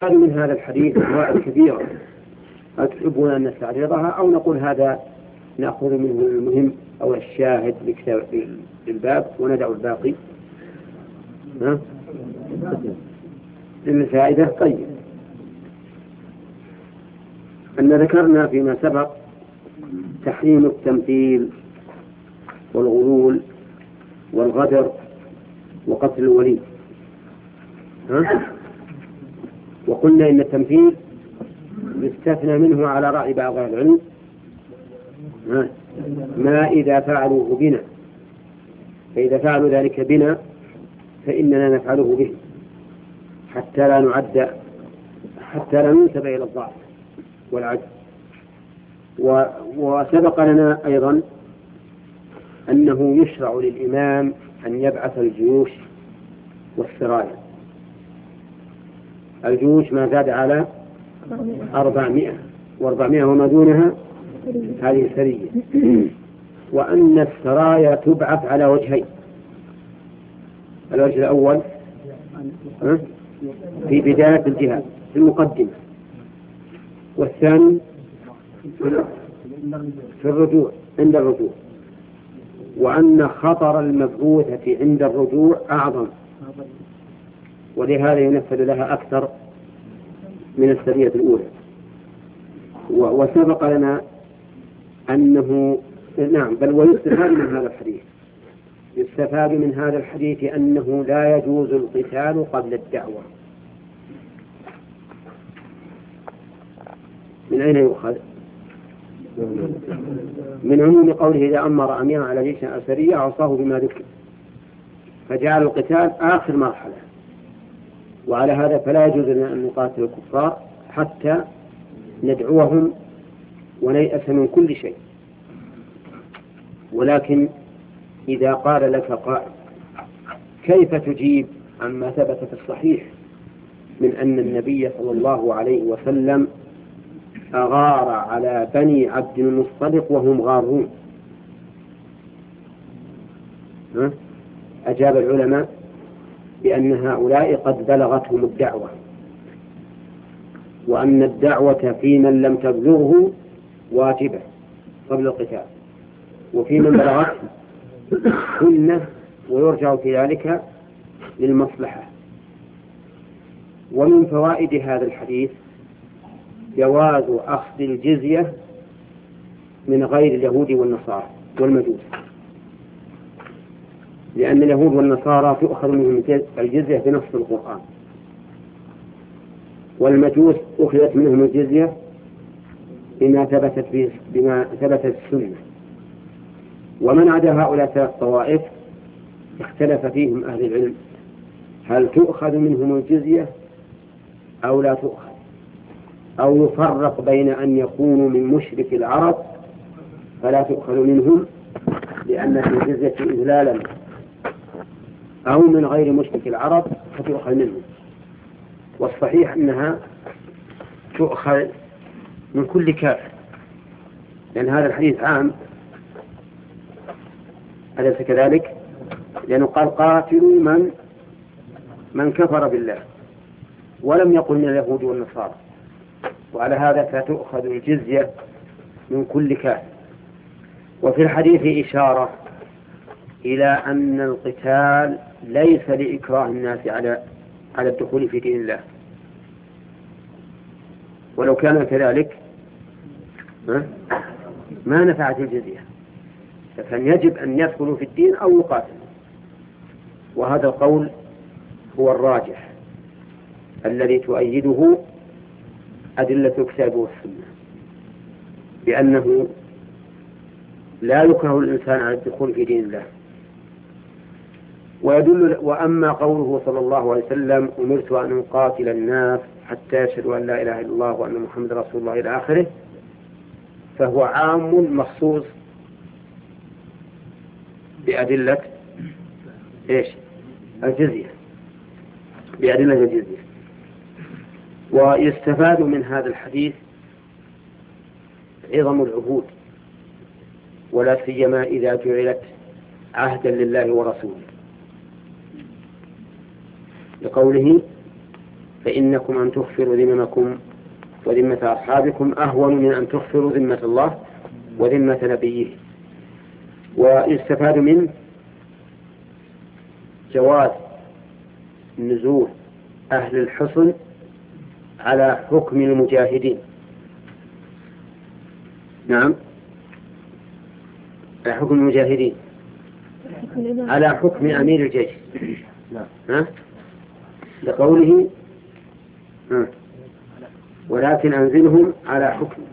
هذا من هذا الحديث أنواع كثيرة، هل تحبون أن نستعرضها أو نقول هذا نأخذ منه المهم أو الشاهد للباب وندع الباقي؟ للفائدة. طيب، أن ذكرنا فيما سبق تحريم التمثيل والغلول والغدر وقتل الولي، وقلنا إن التمثيل يستثنى منه على رأي بعض العلم ما إذا فعلوه بنا، فإذا فعلوا ذلك بنا فإننا نفعله به حتى لا ننسب إلى الضعف والعجز. وسبق لنا أيضا أنه يشرع للإمام أن يبعث الجيوش والسرايا. الجيوش ما زاد على 400 و400 وما دونها هذه سرية، وأن السرايا تبعث على وجهين: الوجه الأول في بداية الجهاد في المقدمة، والثاني في الرجوع عند الرجوع، وأن خطر المبعوثة عند الرجوع أعظم، ولهذا ينفذ لها أكثر من السرية الأولى. وسبق لنا أنه بل ويستفاد من هذا الحديث، يستفاد من هذا الحديث أنه لا يجوز القتال قبل الدعوة. من أين يؤخذ؟ من عموم قوله إذا أمر أميرا على جيش أو سرية عصاه بما ذكر، فجعل القتال آخر مرحلة، وعلى هذا فلا يجوز لنا أن نقاتل الكفار حتى ندعوهم ونيأس من كل شيء. ولكن إذا قال لك قائل كيف تجيب عما ثبت في الصحيح من أن النبي صلى الله عليه وسلم أغار على بني عبد المصطلق وهم غارون؟ أجاب العلماء بأن هؤلاء قد بلغتهم الدعوة، وأن الدعوة في من لم تبلغه واجبة قبل القتال، وفي من بلغته سنة ويرجع في ذلك للمصلحة. ومن فوائد هذا الحديث جواز أخذ الجزية من غير اليهود والنصارى والمجوس، لأن اليهود والنصارى تؤخذ منهم الجزية بنص القرآن، والمجوس أخذت منهم الجزية بما ثبتت السنة. ومن عدا هؤلاء ثلاث طوائف اختلف فيهم أهل العلم هل تؤخذ منهم الجزية أو لا تؤخذ، أو يفرق بين أن يكونوا من مشرك العرب فلا تؤخذ منهم لأن في الجزية إذلالا، أو من غير مشرك العرب فتؤخذ منهم. والصحيح أنها تؤخذ من كل كافر، لأن هذا الحديث عام، أليس كذلك؟ لأنه قال قاتلوا من كفر بالله، ولم يقل من اليهود والنصارى، وعلى هذا فتؤخذ الجزية من كل كافر. وفي الحديث إشارة إلى أن القتال ليس لإكراه الناس على الدخول في دين الله، ولو كان كذلك ما نفعت الجزية، فكان يجب أن يدخلوا في الدين أو يقاتلوا. وهذا القول هو الراجح الذي تؤيده أدلة الكتاب والسنة، بأنه لا يكره الإنسان على الدخول في دين الله. وأما قوله صلى الله عليه وسلم أمرت أن أقاتل الناس حتى يشهدوا أن لا إله إلا الله وأن محمد رسول الله إلى آخره، فهو عام مخصوص بأدلة الجزية، بأدلة الجزية. ويستفاد من هذا الحديث عظم العهود، ولا سيما إذا جعلت عهدا لله ورسوله، لقوله فإنكم أن تغفروا ذممكم وذمة أصحابكم أهون من أن تغفروا ذمة الله وذمة نبيه. ويستفاد منه جواز نزول أهل الحصن على حكم المجاهدين. نعم، على حكم المجاهدين، على حكم أمير الجيش. لقوله ولكن أنزلهم على حكم.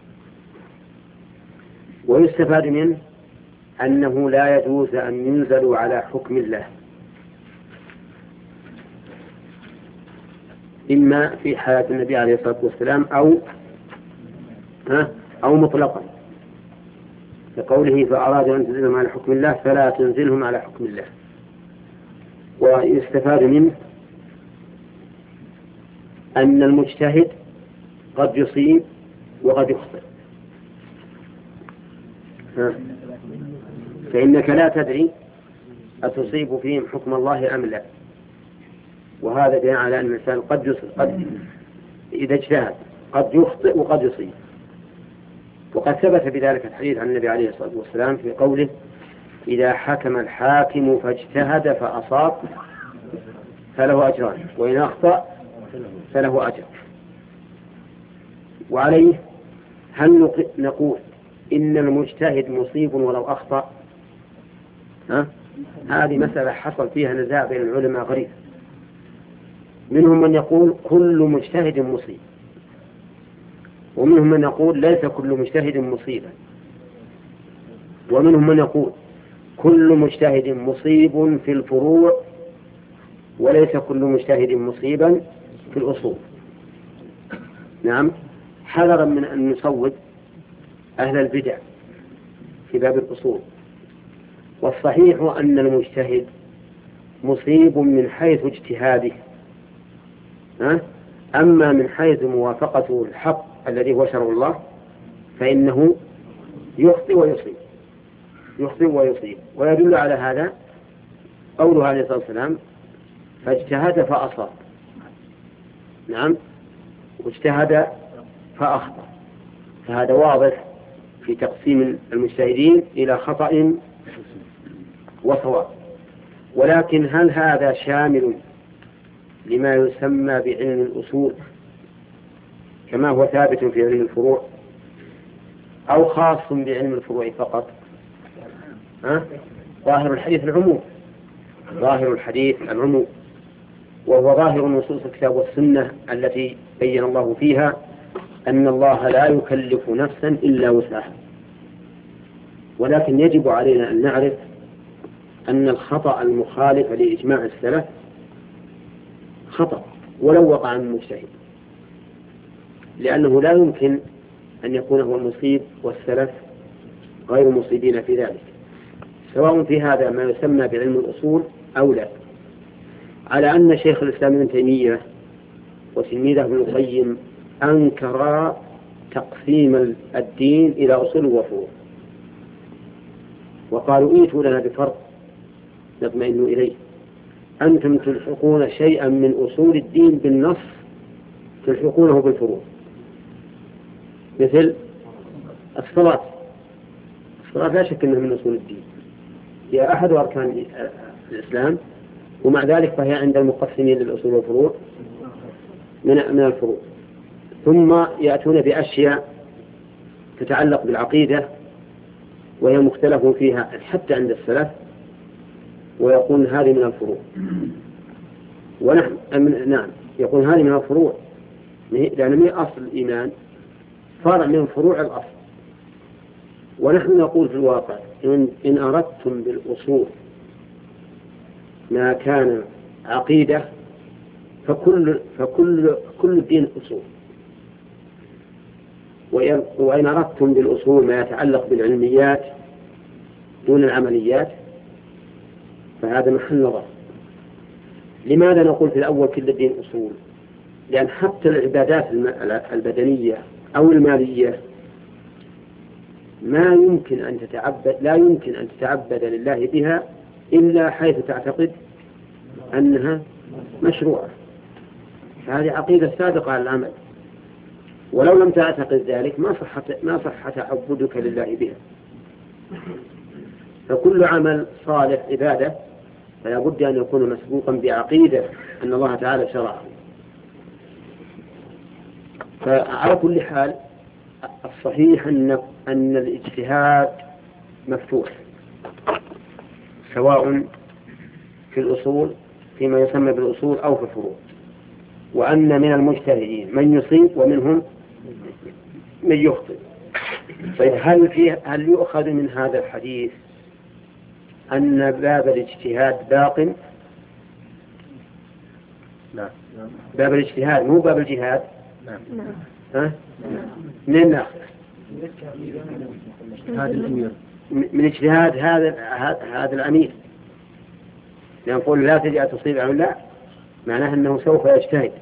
ويستفاد منه أنه لا يجوز أن ينزلوا على حكم الله، إما في حياة النبي عليه الصلاة والسلام أو مطلقا، لقوله فأرادوا أن تنزلهم على حكم الله فلا تنزلهم على حكم الله. ويستفاد منه أن المجتهد قد يصيب وقد يخطئ، فإنك لا تدري أتصيب فيهم حكم الله أم لا. وهذا دليل على أن الإنسان قد إذا اجتهد قد يخطئ وقد يصيب. وقد ثبت بذلك الحديث عن النبي عليه الصلاة والسلام في قوله إذا حكم الحاكم فاجتهد فأصاب فله أجران وإن أخطأ فله أجر. وعليه هل نقول إن المجتهد مصيب ولو أخطأ؟ هذه مسألة حصل فيها نزاع بين العلماء غريب. منهم من يقول كل مجتهد مصيب، ومنهم من يقول ليس كل مجتهد مصيبا، ومنهم من يقول كل مجتهد مصيب في الفروع وليس كل مجتهد مصيبا في الأصول. نعم، حذرا من أن نصوب أهل البدع في باب الأصول. والصحيح أن المجتهد مصيب من حيث اجتهاده، أما من حيث موافقته الحق الذي هو شرع الله فإنه يخطئ ويصيب. ويدل على هذا قوله عليه الصلاة والسلام فاجتهد فأصاب. نعم، واجتهد فأخطأ. فهذا واضح في تقسيم المجتهدين إلى خطأ وصواب. ولكن هل هذا شامل لما يسمى بعلم الأصول كما هو ثابت في علم الفروع، أو خاص بعلم الفروع فقط؟ ظاهر الحديث العموم، وهو ظاهر نصوص الكتاب والسنة التي بين الله فيها أن الله لا يكلف نفسا إلا وسعها. ولكن يجب علينا أن نعرف أن الخطأ المخالف لإجماع السلف خطأ ولو وقع من المجتهد، لأنه لا يمكن أن يكون هو المصيب والسلف غير مصيبين في ذلك، سواء في هذا ما يسمى بعلم الأصول أو لا. على أن شيخ الإسلام ابن تيمية وتلميذه ابن القيم أنكر تقسيم الدين إلى أصول وفروع، وقالوا ائتوا لنا بفرق نطمئن إليه. أنتم تلحقون شيئا من أصول الدين بالنص تلحقونه بالفروع، مثل الصلاة لا شك أنها من أصول الدين، هي أحد أركان الإسلام، ومع ذلك فهي عند المقسمين للأصول والفروع من الفروع. ثم يأتون بأشياء تتعلق بالعقيدة وهي مختلف فيها حتى عند السلف، ويقول هذه من الفروع. ونحن يقول هذه من الفروع لأن هي أصل الإيمان فرع من فروع الأصل. ونحن نقول في الواقع إن أردتم بالأصول ما كان عقيدة فكل الدين أصول، وإن أردتم بالأصول ما يتعلق بالعلميات دون العمليات فهذا محل نظر. لماذا نقول في الأول كل الدين أصول؟ لأن حتى العبادات البدنية أو المالية لا يمكن أن تتعبد لله بها إلا حيث تعتقد أنها مشروعة. هذه عقيدة سابقة على العمل، ولو لم تعتقد ذلك ما صح تعبدك لله بها. فكل عمل صالح عبادة فلا بد أن يكون مسبوقا بعقيدة أن الله تعالى شرعه. فعلى كل حال الصحيح أن الاجتهاد مفتوح، سواء في الأصول فيما يسمى بالأصول أو في الفروع، وأن من المجتهدين من يصيب ومنهم من يخطئ. طيب هل يؤخذ من هذا الحديث أن باب الاجتهاد باق؟ لا، باب الاجتهاد مو باب الجهاد. ها؟ من ناخذ من اجتهاد هذا الأمير، نقول لا تجي تصيب أو لا، معناه أنه سوف يجتهد.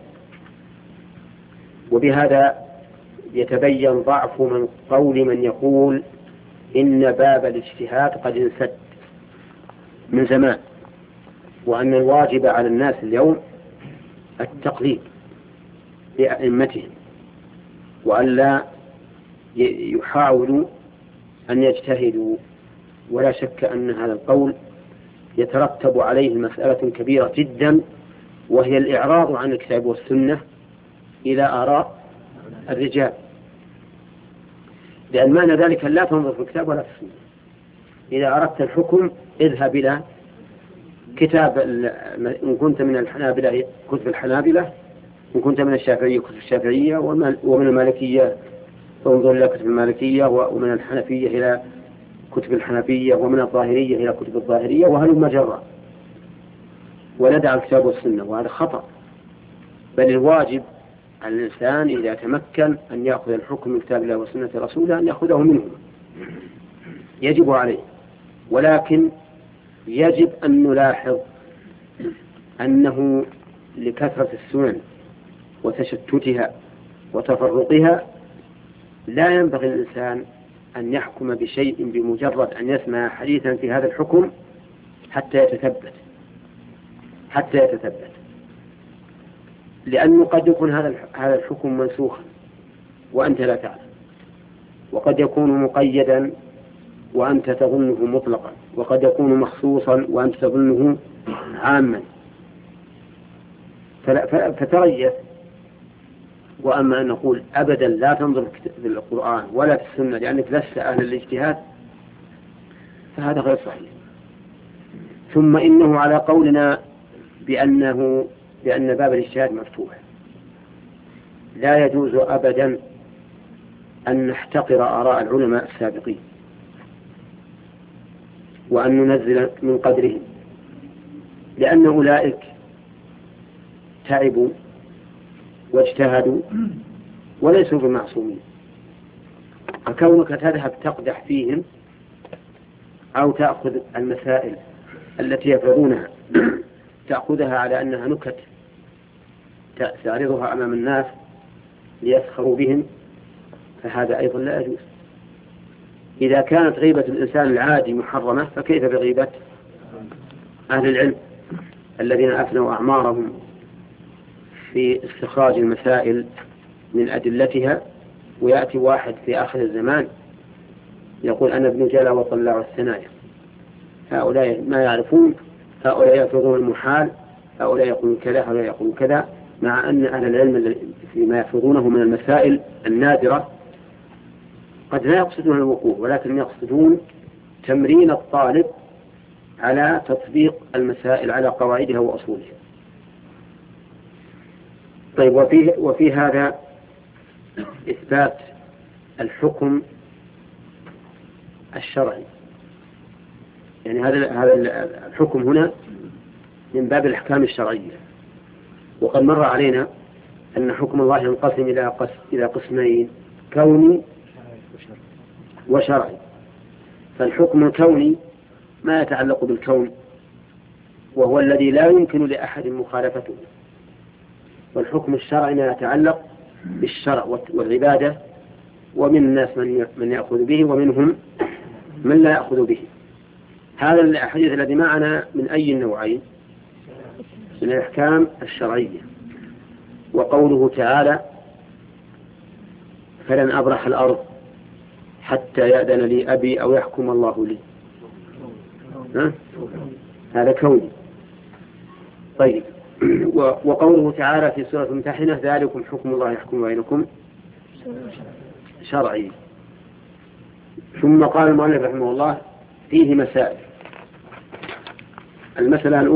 وبهذا يتبين ضعف من قول من يقول إن باب الاجتهاد قد انسد من زمان، وأن الواجب على الناس اليوم التقليد لأئمتهم، وأن لا يحاولوا أن يجتهدوا. ولا شك أن هذا القول يترتب عليه مسألة كبيرة جدا، وهي الإعراض عن الكتاب والسنة إلى آراء الرجال، لأن معنى ذلك لا تنظر في الكتاب ولا في السنة. إذا أردت الحكم اذهب إلى كتاب، إن كنت من الحنابلة كتب الحنابلة، إن كنت من الشافعية كتب الشافعية، ومن المالكية فانظر إلى كتب المالكية، ومن الحنفية إلى كتب الحنفية، ومن الظاهرية إلى كتب الظاهرية، وهل مجرى، وندع الكتاب والسنة. وهذا خطأ، بل الواجب على الإنسان إذا تمكن أن يأخذ الحكم من كتاب الله وسنة رسوله أن يأخذه منهما، يجب عليه. ولكن يجب أن نلاحظ أنه لكثرة السنن وتشتتها وتفرقها لا ينبغي الإنسان أن يحكم بشيء بمجرد أن يسمع حديثا في هذا الحكم حتى يتثبت، لأنه قد يكون هذا الحكم منسوخا وأنت لا تعلم، وقد يكون مقيدا وأنت تظنه مطلقا، وقد يكون مخصوصا وأنت تظنه عاما، فتريث. وأما أن نقول أبدا لا تنظر في القرآن ولا في السنة لأنك لست أهل الاجتهاد، فهذا غير صحيح. ثم إنه على قولنا بأن باب الاجتهاد مفتوح، لا يجوز أبدا أن نحتقر آراء العلماء السابقين وأن ننزل من قدرهم، لأن أولئك تعبوا واجتهدوا وليسوا بمعصومين. فكونك تذهب تقدح فيهم أو تأخذ المسائل التي يفرضونها تأخذها على أنها نكت تعرضها أمام الناس ليسخروا بهم، فهذا أيضا لا يجوز. إذا كانت غيبة الإنسان العادي محرمة، فكيف بغيبة أهل العلم الذين أفنوا أعمارهم في استخراج المسائل من أدلتها، ويأتي واحد في آخر الزمان يقول أنا ابن جلا وطلع الثنايا، هؤلاء ما يعرفون، هؤلاء يفرضون المحال، هؤلاء يقولون كذا، هؤلاء يقولون كذا، مع أن أهل العلم فيما يفرضونه من المسائل النادرة قد لا يقصدون الوقوع، ولكن يقصدون تمرين الطالب على تطبيق المسائل على قواعدها وأصولها. طيب، وفي هذا إثبات الحكم الشرعي، يعني هذا الحكم هنا من باب الأحكام الشرعية. وقد مر علينا أن حكم الله ينقسم إلى قسمين: كوني وشرعي. فالحكم الكوني ما يتعلق بالكون، وهو الذي لا يمكن لأحد مخالفته، والحكم الشرعي ما يتعلق بالشرع والعبادة، ومن الناس من يأخذ به ومنهم من لا يأخذ به. هذا الحديث الذي معنا من أي النوعين؟ من الأحكام الشرعية. وقوله تعالى فلن أبرح الأرض حتى يأذن لي أبي أو يحكم الله لي، هذا كوني. طيب، وقوله تعالى في سورة الممتحنة ذلكم حكم الله يحكم بينكم شرعي. ثم قال المؤلف رحمه الله فيه مسائل. المسألة